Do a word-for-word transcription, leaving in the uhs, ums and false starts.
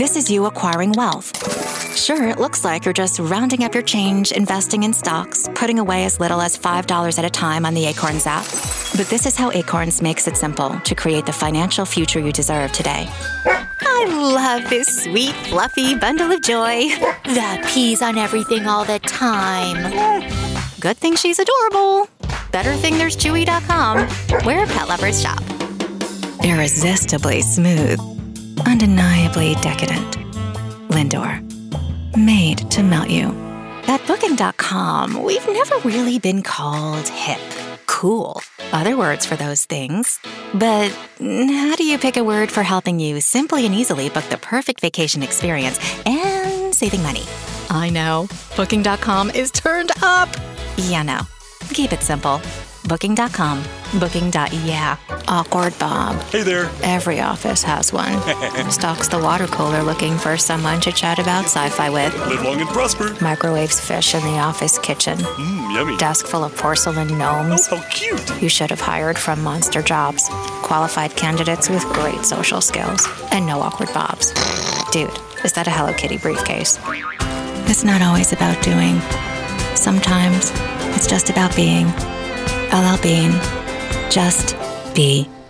This is you acquiring wealth. Sure, it looks like you're just rounding up your change, investing in stocks, putting away as little as five dollars at a time on the Acorns app. But this is how Acorns makes it simple to create the financial future you deserve today. I love this sweet, fluffy bundle of joy that pees on everything all the time. Good thing she's adorable. Better thing there's Chewy dot com, where pet lovers shop. Irresistibly smooth, undeniably decadent. Lindor, made to melt you. At Booking dot com, we've never really been called hip, cool, other words for those things. But how do you pick a word for helping you simply and easily book the perfect vacation experience and saving money? I know, Booking dot com is turned up. Yeah, no. Keep it simple. Booking dot com. Booking. Yeah. Awkward Bob. Hey there. Every office has one. Stocks the water cooler looking for someone to chat about sci-fi with. Live long and prosper. Microwaves fish in the office kitchen. Mmm, yummy. Desk full of porcelain gnomes. Oh, how cute. You should have hired from Monster Jobs. Qualified candidates with great social skills. And no awkward Bobs. Dude, is that a Hello Kitty briefcase? It's not always about doing. Sometimes it's just about being. L L Bean. Just be.